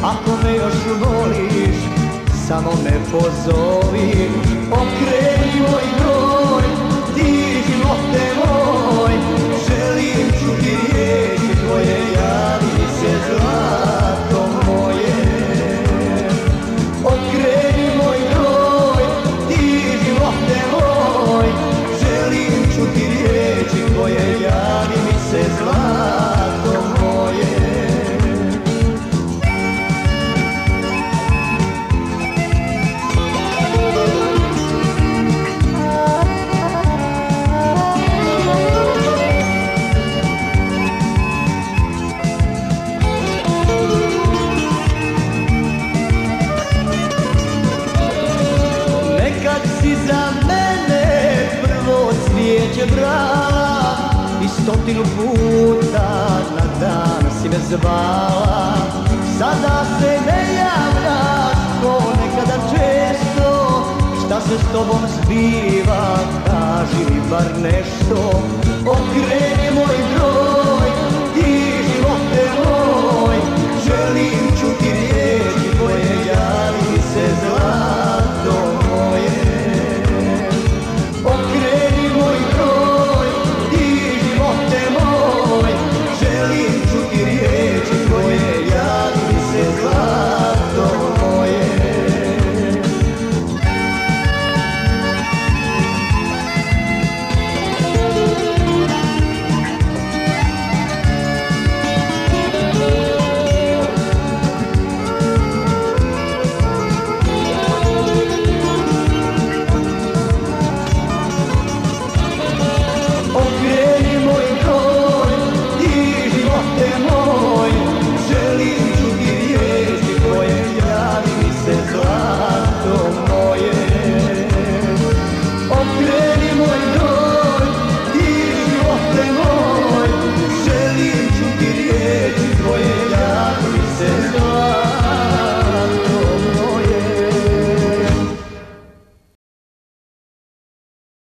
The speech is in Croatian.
Ako me još voliš, samo me pozovi. Okreni moj broj, ti živote moj, želim čuti riječi tvoje, javi se zlato moje. Okreni moj broj, ti živote moj, želim čuti riječi tvoje, javi mi se zlato moje. Za mene prvo cvijeće brala i 100 puta na dan si me zvala. Sada se ne javljaš ko nekada često, šta se s tobom zbiva, kaži mi bar nešto. Okreni